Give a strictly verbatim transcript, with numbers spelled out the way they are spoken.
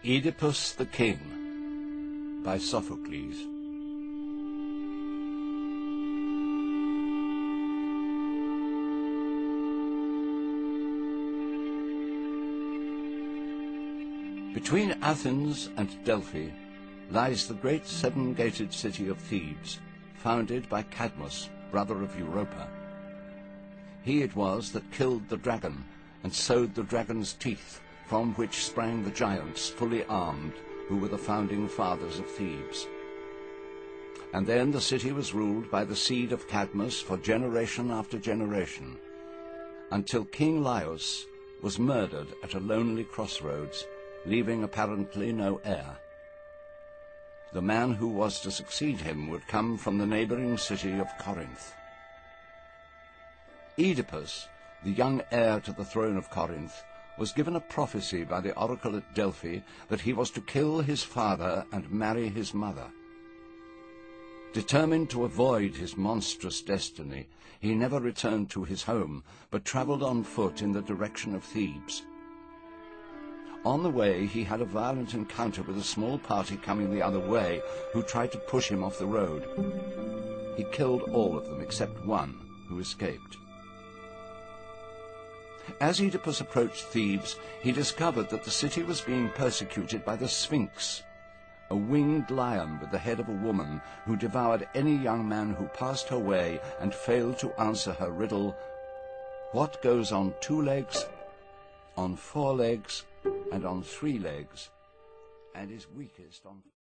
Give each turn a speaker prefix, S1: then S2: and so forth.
S1: Oedipus the King by Sophocles. Between Athens and Delphi lies the great seven-gated city of Thebes, founded by Cadmus, brother of Europa. He it was that killed the dragon and sowed the dragon's teeth, from which sprang the giants fully armed, who were the founding fathers of Thebes. And then the city was ruled by the seed of Cadmus for generation after generation, until King Laius was murdered at a lonely crossroads, leaving apparently no heir. The man who was to succeed him would come from the neighboring city of Corinth. Oedipus, the young heir to the throne of Corinth, was given a prophecy by the oracle at Delphi that he was to kill his father and marry his mother. Determined to avoid his monstrous destiny, he never returned to his home, but travelled on foot in the direction of Thebes. On the way, he had a violent encounter with a small party coming the other way, who tried to push him off the road. He killed all of them except one, who escaped. As Oedipus approached Thebes, he discovered that the city was being persecuted by the Sphinx, a winged lion with the head of a woman, who devoured any young man who passed her way and failed to answer her riddle, "What goes on two legs, on four legs, and on three legs, and is weakest on..."